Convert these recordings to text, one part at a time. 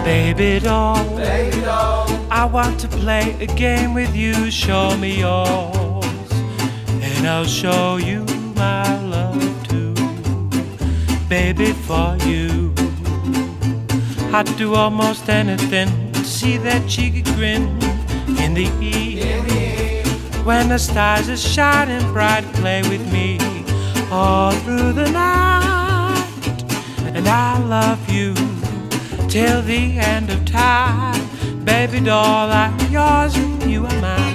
Baby doll, I want to play a game with you. Show me yours, and I'll show you my love too. Baby, for you, I'd do almost anything to see that cheeky grin in the evening. When the stars are shining bright, play with me all through the night. And I love you till the end of time. Baby doll, I'm yours and you are mine.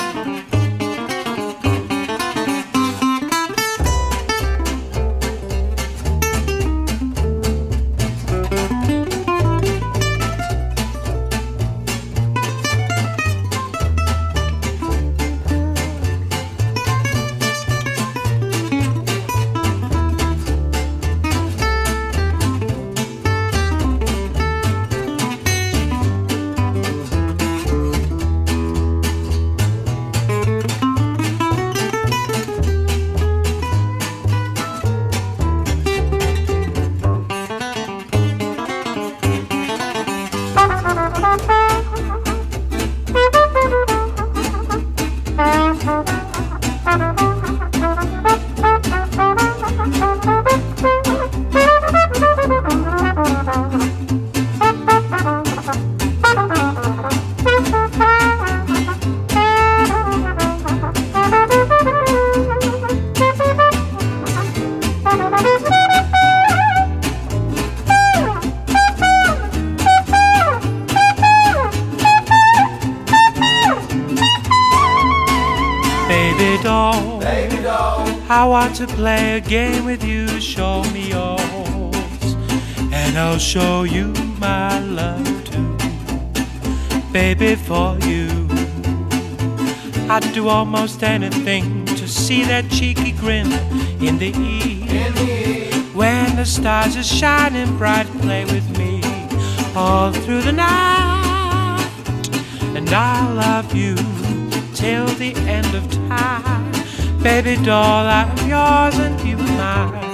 Baby doll, I want to play a game with you. Show me yours, and I'll show you my love too. Baby, for you, I'd do almost anything to see that cheeky grin in the evening. When the stars are shining bright, play with me all through the night. And I love you till the end of time. Baby doll, I'm yours and you are mine.